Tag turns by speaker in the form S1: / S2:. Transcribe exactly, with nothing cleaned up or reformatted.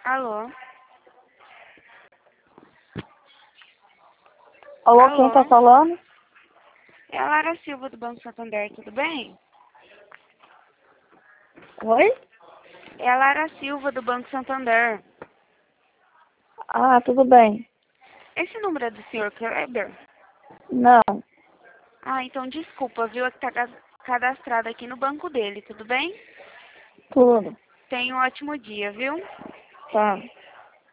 S1: Alô?
S2: Alô,
S1: Alô?
S2: quem tá falando?
S1: É a Lara Silva do Banco Santander, tudo bem?
S2: Oi?
S1: É a Lara Silva do Banco Santander.
S2: Ah, tudo bem.
S1: Esse número é do senhor Kleber?
S2: Não,
S1: Ah, então desculpa, viu? É que tá ca- cadastrado aqui no banco dele, tudo bem?
S2: tudo.
S1: Tenha um ótimo dia, viu?
S2: Tá.